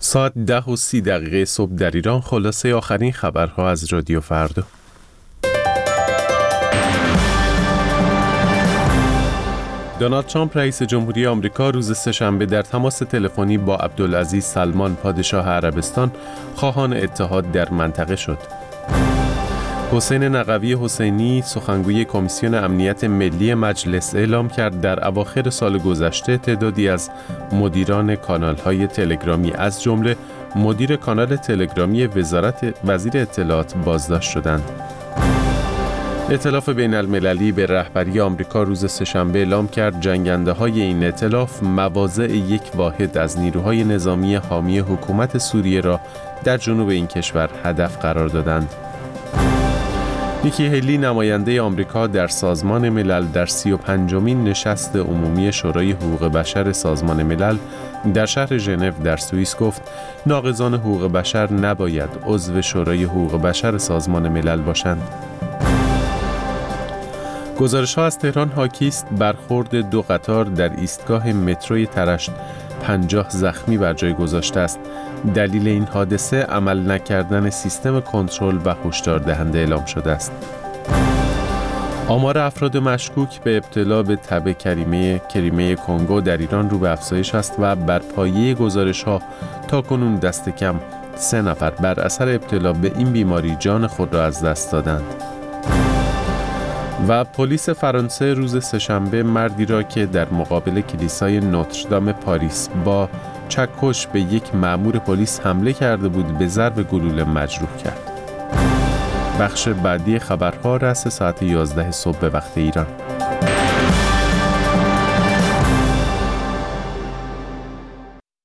ساعت 10:30 صبح در ایران. خلاصه آخرین خبرها از رادیو فردا. دونالد ترامپ رئیس جمهوری آمریکا روز سه‌شنبه در تماس تلفنی با عبدالعزیز سلمان پادشاه عربستان خواهان اتحاد در منطقه شد. حسین نقوی حسینی سخنگوی کمیسیون امنیت ملی مجلس اعلام کرد در اواخر سال گذشته تعدادی از مدیران کانال‌های تلگرامی از جمله مدیر کانال تلگرامی وزیر اطلاعات بازداشت شدند. ائتلاف بین المللی به رهبری آمریکا روز سه‌شنبه اعلام کرد جنگنده‌های این ائتلاف مواضع یک واحد از نیروهای نظامی حامی حکومت سوریه را در جنوب این کشور هدف قرار دادند. نیکی هیلی نماینده آمریکا در سازمان ملل در 35مین نشست عمومی شورای حقوق بشر سازمان ملل در شهر ژنو در سوئیس گفت ناقضان حقوق بشر نباید عضو شورای حقوق بشر سازمان ملل باشند. گزارش‌ها از تهران حاکی است برخورد دو قطار در ایستگاه متروی ترشت 50 زخمی بر جای گذاشته است. دلیل این حادثه عمل نکردن سیستم کنترل و هشدار دهنده اعلام شده است. آمار افراد مشکوک به ابتلا به تب کریمه کنگو در ایران رو به افزایش است و بر پایه گزارش‌ها تاکنون دست کم 3 نفر بر اثر ابتلا به این بیماری جان خود را از دست دادند. و پلیس فرانسه روز سه‌شنبه مردی را که در مقابل کلیسای نوتردام پاریس با چکش به یک مأمور پلیس حمله کرده بود به ضرب گلوله مجروح کرد. بخش بعدی خبرها رأس ساعت 11 صبح به وقت ایران.